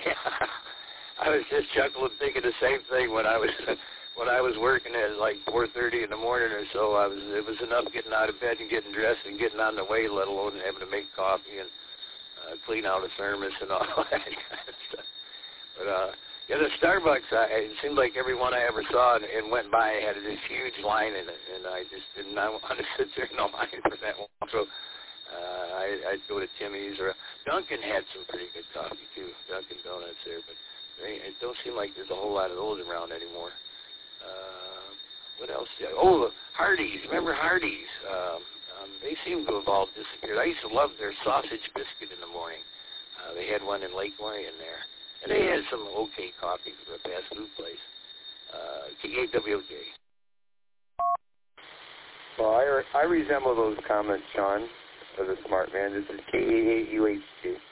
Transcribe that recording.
I was just chuckling, thinking the same thing when I was working at like 4:30 in the morning or so. It was enough getting out of bed and getting dressed and getting on the way, let alone having to make coffee and clean out a thermos and all that kind of stuff. But yeah, the Starbucks, it seemed like every one I ever saw and went by had this huge line in it, and I just did not want to sit there in a line for that long. So I'd go to Timmy's, or Dunkin' had some pretty good coffee too, Dunkin' Donuts there, but it don't seem like there's a whole lot of those around anymore. What else? Oh, Hardee's. Remember Hardee's? They seem to have all disappeared. I used to love their sausage biscuit in the morning. They had one in Lake Orion there. And they had some okay coffee for a fast food place. KAWJ. Well, I resemble those comments, Sean, as a smart man. This is KAAUHG.